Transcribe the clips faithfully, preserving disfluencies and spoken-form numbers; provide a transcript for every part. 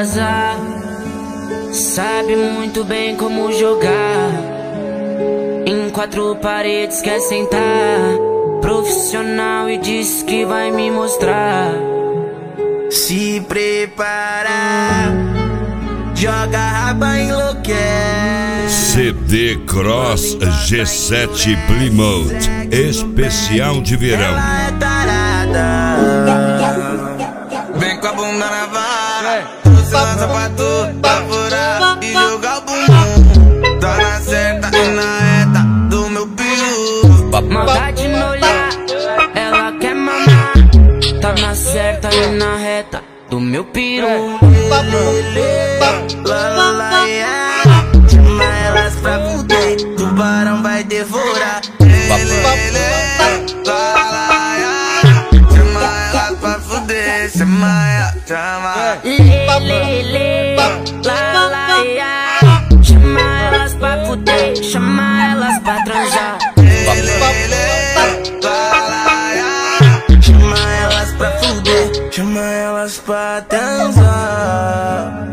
perigosa, sabe muito bem como jogar. Em quatro paredes quer sentar, profissional e diz que vai me mostrar. Se prepara, joga raba, enlouquece. C D Cross G sete Plymouth, especial de verão. Ela é tarada, vem com a bunda na vara, você lança pra tu, pra furar e jogar o bumbum. Tá na certa e na reta do meu peru. Maldade no olhar, ela quer mamar. Tá na certa e na reta do meu peru. Chama elas pra fuder, tubarão vai devorar. Chama elas pra fuder, chama ela, chama. Lelele, la la ya. Chama elas pra fuder, chama elas pra transar. Chama elas pra fuder, chama elas pra transar.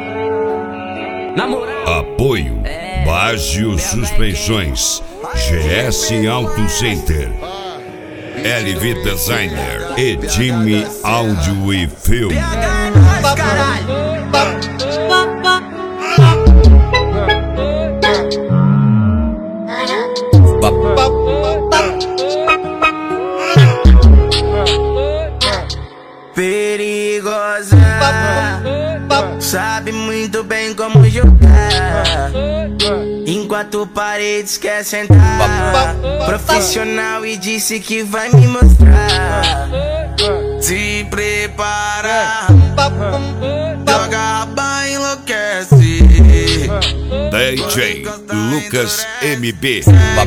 Apoio Baggio Suspensões, G S Auto Center, L V Designer e Jimmy Áudio e Filme. Perigosa, sabe muito bem como jogar. Em quatro paredes quer sentar, profissional e disse que vai me mostrar. Se prepara, joga raba, enlouquece. D J Lucas M B.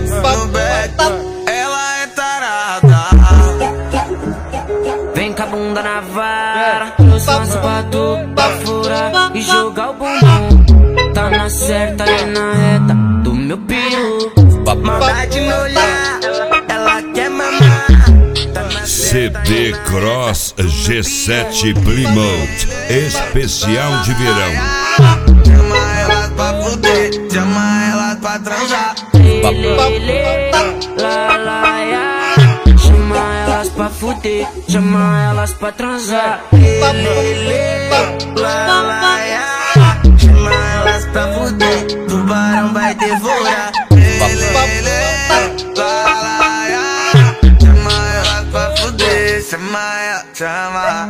Ela é tarada, vem com a bunda na vara, trouxe uma sapato pra furar e jogar o bumbum. Tá na certa e na reta do meu peru. maldade no olhar, ela quer mamar. Tá C D Cross G sete Plymouth, especial de verão. Chama elas pra fuder, chama elas pra transar. Lelele, la la ya. Chama elas pra fuder, chama elas pra transar. Lelele, la la ya. Chama elas pra fuder, tubarão vai devorar. Lelele, la la ya. Chama elas pra fuder, chama ela, chama.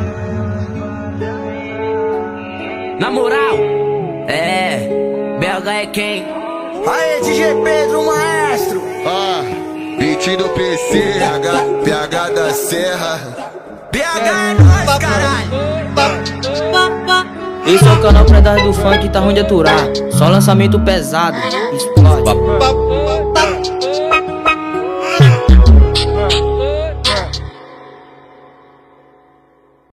Na moral, é, B H é quem? Aê, D J Pedro, maestro. Ah, beat do P C, P H, P H da Serra. P H é nóis, caralho. Esse é o canal pra dar do funk, tá ruim de aturar. Só lançamento pesado, explode.